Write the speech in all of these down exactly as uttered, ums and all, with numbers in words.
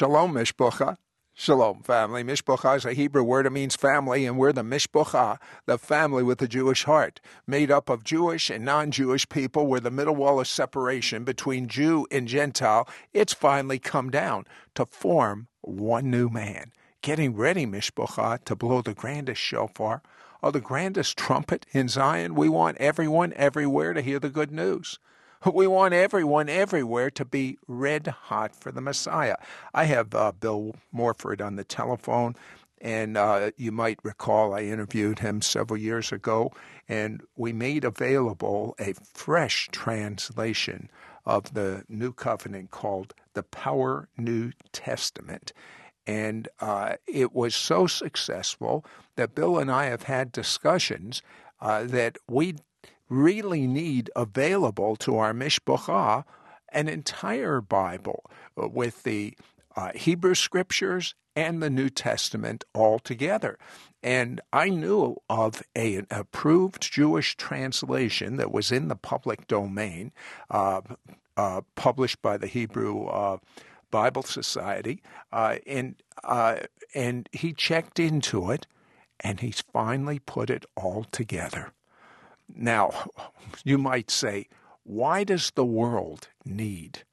Shalom, Mishpucha. Shalom, family. Mishpucha is a Hebrew word. It means family, and we're the Mishpucha, the family with the Jewish heart, made up of Jewish and non-Jewish people. We're the middle wall of separation between Jew and Gentile. It's finally come down to form one new man. Getting ready, Mishpucha, to blow the grandest shofar or the grandest trumpet in Zion. We want everyone everywhere to hear the good news. We want everyone everywhere to be red hot for the Messiah. I have uh, Bill Morford on the telephone, and uh, you might recall I interviewed him several years ago, and we made available a fresh translation of the New Covenant called the Power New Testament. And uh, it was so successful that Bill and I have had discussions uh, that we really need available to our Mishpucha an entire Bible with the uh, Hebrew Scriptures and the New Testament all together. And I knew of a, an approved Jewish translation that was in the public domain, uh, uh, published by the Hebrew uh, Bible Society, uh, and uh, and he checked into it, and he's finally put it all together. Now, you might say, why does the world need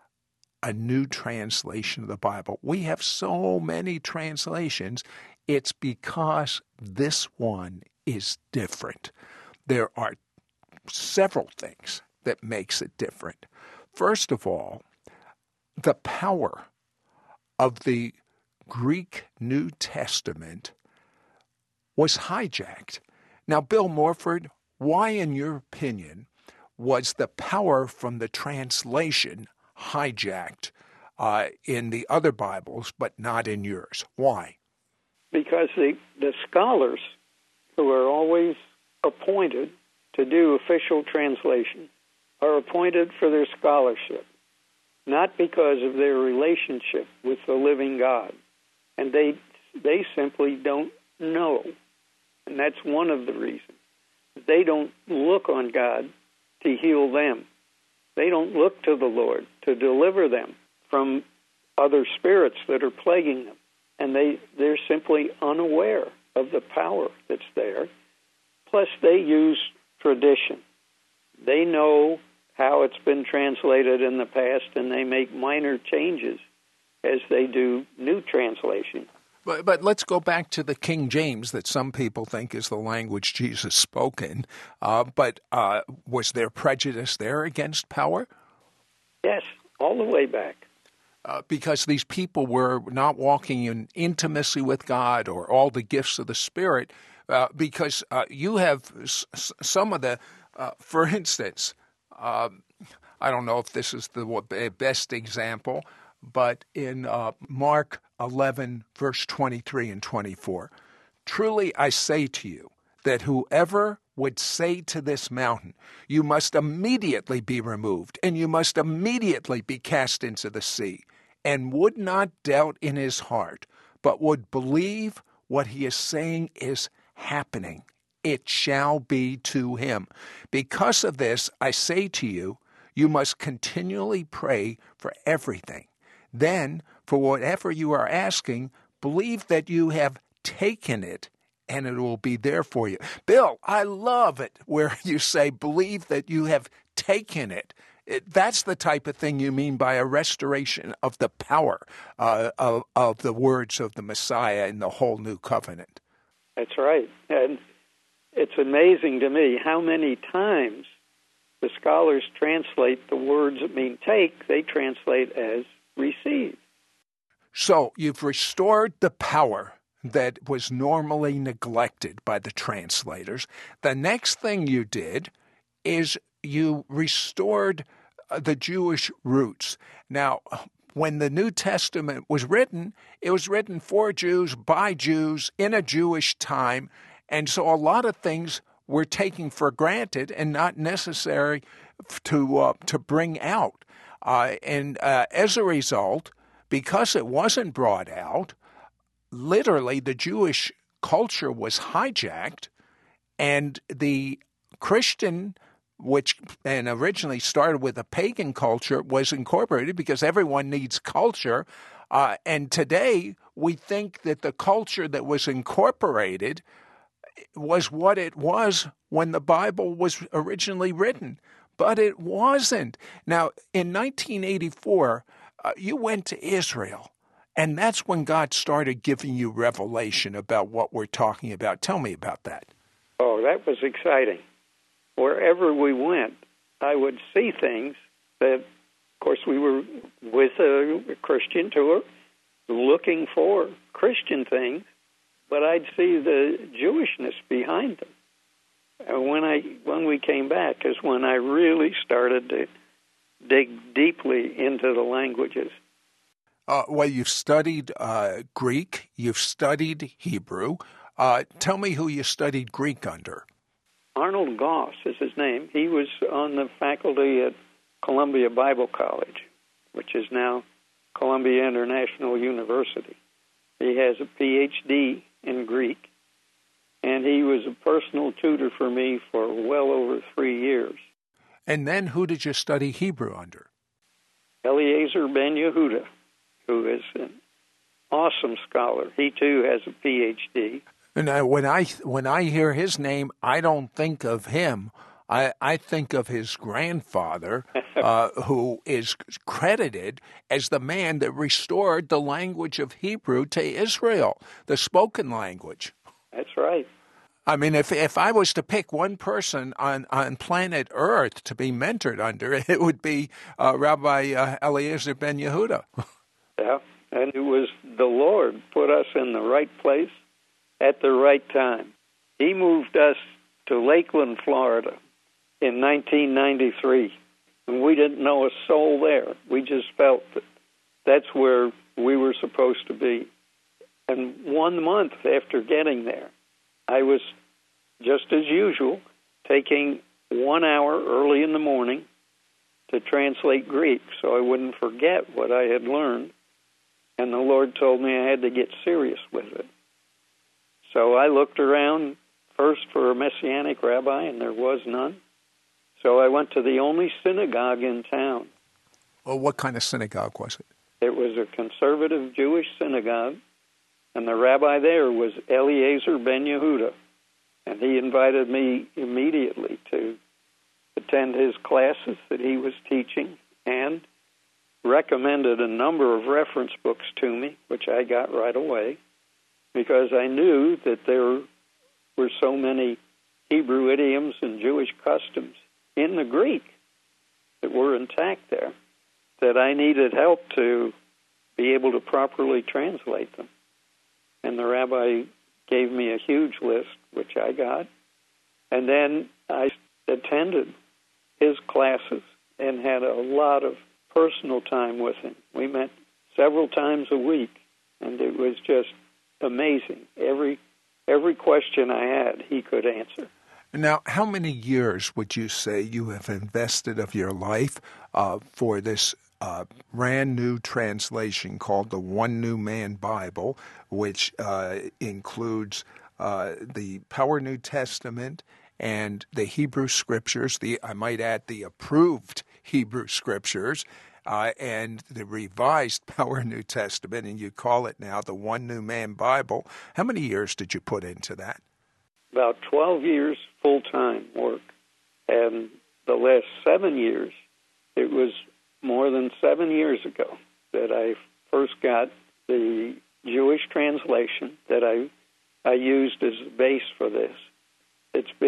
a new translation of the Bible? We have so many translations. It's because this one is different. There are several things that makes it different. First of all, the power of the Greek New Testament was hijacked. Now, Bill Morford, why, in your opinion, was the power from the translation hijacked uh, in the other Bibles, but not in yours? Why? Because the, the scholars who are always appointed to do official translation are appointed for their scholarship, not because of their relationship with the living God. And they they simply don't know. And that's one of the reasons. They don't look on God to heal them. They don't look to the Lord to deliver them from other spirits that are plaguing them. And they, they're simply unaware of the power that's there. Plus, they use tradition. They know how it's been translated in the past, and they make minor changes as they do new translation. But, but let's go back to the King James that some people think is the language Jesus spoke in. Uh, but uh, was there prejudice there against power? Yes, all the way back. Uh, because these people were not walking in intimacy with God or all the gifts of the Spirit. Uh, because uh, you have s- some of the, uh, for instance, uh, I don't know if this is the best example, but in uh, Mark eleven, verse twenty-three and twenty-four, truly I say to you that whoever would say to this mountain, you must immediately be removed, and you must immediately be cast into the sea, and would not doubt in his heart, but would believe what he is saying is happening, it shall be to him. Because of this, I say to you, you must continually pray for everything. Then, for whatever you are asking, believe that you have taken it, and it will be there for you. Bill, I love it where you say, believe that you have taken it. It that's the type of thing you mean by a restoration of the power uh, of, of the words of the Messiah in the whole new covenant. That's right. And it's amazing to me how many times the scholars translate the words that mean take, they translate as receive. So you've restored the power that was normally neglected by the translators. The next thing you did is you restored the Jewish roots. Now, when the New Testament was written, it was written for Jews, by Jews, in a Jewish time, and so a lot of things were taken for granted and not necessary to uh, to bring out. Uh, and uh, as a result, because it wasn't brought out, literally the Jewish culture was hijacked, and the Christian, which and originally started with a pagan culture, was incorporated because everyone needs culture. Uh, and today, we think that the culture that was incorporated was what it was when the Bible was originally written. But it wasn't. Now, in nineteen eighty-four, uh, you went to Israel, and that's when God started giving you revelation about what we're talking about. Tell me about that. Oh, that was exciting. Wherever we went, I would see things that, of course, we were with a Christian tour, looking for Christian things, but I'd see the Jewishness behind them. And when I when we came back is when I really started to dig deeply into the languages. Uh, well, you've studied uh, Greek, you've studied Hebrew. Uh, tell me who you studied Greek under. Arnold Goss is his name. He was on the faculty at Columbia Bible College, which is now Columbia International University. He has a P H D in Greek, and he was a personal tutor for me for well over three years. And then who did you study Hebrew under? Eliezer Ben Yehuda, who is an awesome scholar. He, too, has a P H D. And I, when I when I hear his name, I don't think of him. I, I think of his grandfather, uh, who is credited as the man that restored the language of Hebrew to Israel, the spoken language. That's right. I mean, if if I was to pick one person on, on planet Earth to be mentored under, it would be uh, Rabbi uh, Eliezer Ben Yehuda. Yeah, and it was the Lord put us in the right place at the right time. He moved us to Lakeland, Florida in nineteen ninety-three, and we didn't know a soul there. We just felt that that's where we were supposed to be. And one month after getting there, I was, just as usual, taking one hour early in the morning to translate Greek so I wouldn't forget what I had learned. And the Lord told me I had to get serious with it. So I looked around first for a Messianic rabbi, and there was none. So I went to the only synagogue in town. Well, what kind of synagogue was it? It was a conservative Jewish synagogue, and the rabbi there was Eliezer Ben Yehuda. And he invited me immediately to attend his classes that he was teaching and recommended a number of reference books to me, which I got right away, because I knew that there were so many Hebrew idioms and Jewish customs in the Greek that were intact there that I needed help to be able to properly translate them. And the rabbi gave me a huge list, which I got. And then I attended his classes and had a lot of personal time with him. We met several times a week, and it was just amazing. Every every question I had, he could answer. Now, how many years would you say you have invested of your life uh, for this uh, brand new translation called the One New Man Bible, which uh, includes uh, the Power New Testament and the Hebrew Scriptures, the I might add the approved Hebrew Scriptures, uh, and the revised Power New Testament, and you call it now the One New Man Bible. How many years did you put into that? About twelve years full-time work. And the last seven years, it was more than seven years ago that I first got the Jewish translation that I I used as a base for this. It's been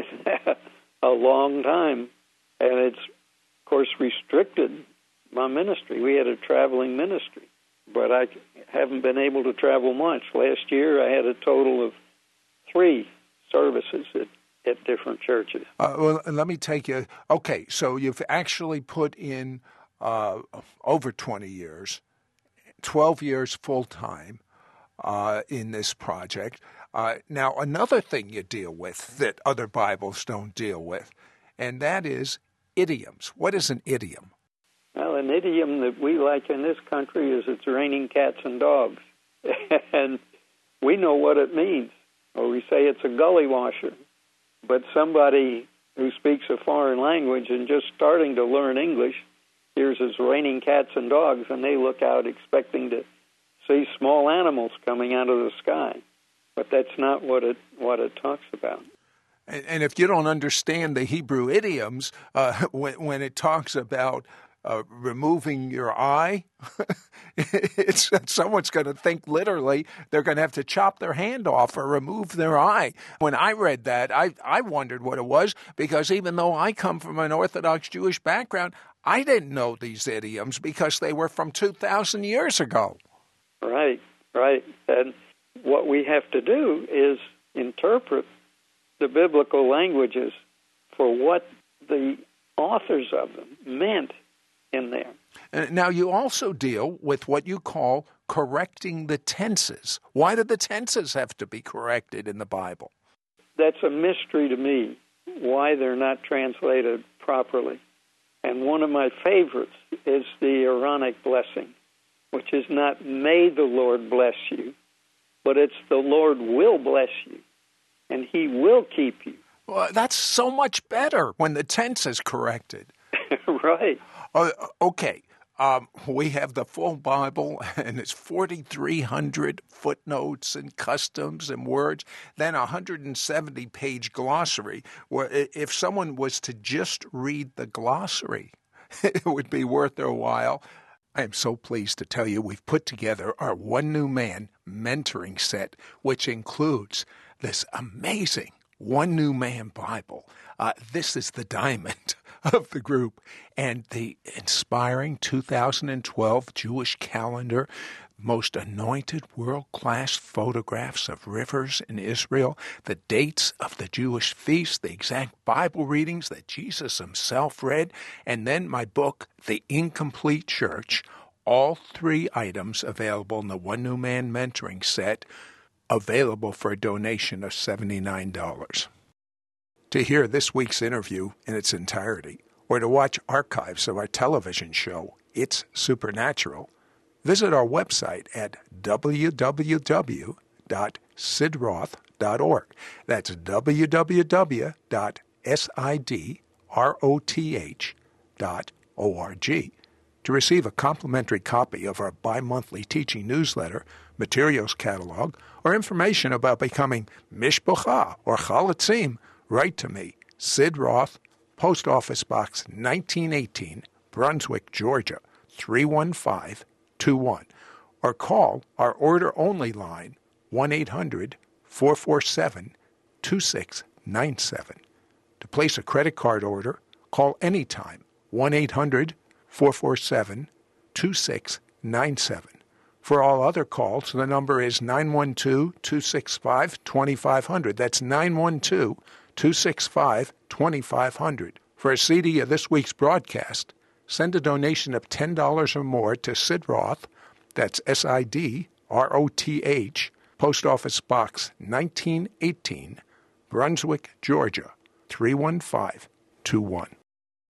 a long time, and it's, of course, restricted my ministry. We had a traveling ministry, but I haven't been able to travel much. Last year, I had a total of three services at, at different churches. Uh, well, let me take you. Okay, so you've actually put in uh, over twenty years, twelve years full-time uh, in this project. Uh, now, another thing you deal with that other Bibles don't deal with, and that is idioms. What is an idiom? Well, an idiom that we like in this country is it's raining cats and dogs. And we know what it means. Or we say it's a gully washer. But somebody who speaks a foreign language and just starting to learn English hears it's raining cats and dogs, and they look out expecting to see small animals coming out of the sky. But that's not what it what it talks about. And, and if you don't understand the Hebrew idioms, uh, when, when it talks about uh, removing your eye, it's, someone's going to think literally they're going to have to chop their hand off or remove their eye. When I read that, I, I wondered what it was, because even though I come from an Orthodox Jewish background, I didn't know these idioms because they were from two thousand years ago. Right, right. And what we have to do is interpret the biblical languages for what the authors of them meant in there. Now, you also deal with what you call correcting the tenses. Why do the tenses have to be corrected in the Bible? That's a mystery to me, why they're not translated properly. And one of my favorites is the Aaronic blessing, which is not "may the Lord bless you," but it's "the Lord will bless you, and he will keep you." Well, that's so much better when the tense is corrected. Right. Uh, okay. Um, we have the full Bible, and it's forty-three hundred footnotes and customs and words, then a one hundred seventy page glossary, where if someone was to just read the glossary, it would be worth their while. I am so pleased to tell you we've put together our One New Man mentoring set, which includes this amazing One New Man Bible. Uh, this is the diamond of the group, and the inspiring two thousand twelve Jewish calendar, most anointed world-class photographs of rivers in Israel, the dates of the Jewish feasts, the exact Bible readings that Jesus himself read, and then my book, The Incomplete Church, all three items available in the One New Man mentoring set, available for a donation of seventy-nine dollars. To hear this week's interview in its entirety, or to watch archives of our television show, It's Supernatural, visit our website at w w w dot sid roth dot org. That's w w w dot sid roth dot org. To receive a complimentary copy of our bi-monthly teaching newsletter, materials catalog, or information about becoming Mishpocha or Chalatzim, write to me, Sid Roth, Post Office Box nineteen eighteen, Brunswick, Georgia, three one five two one, or call our order-only line, one eight hundred four four seven two six nine seven. To place a credit card order, call anytime, one eight hundred four four seven two six nine seven. For all other calls, the number is nine one two two six five two five zero zero. That's nine one two two six five two five zero zero. For a C D of this week's broadcast, send a donation of ten dollars or more to Sid Roth, that's S I D R O T H, Post Office Box nineteen eighteen, Brunswick, Georgia, three one five two one.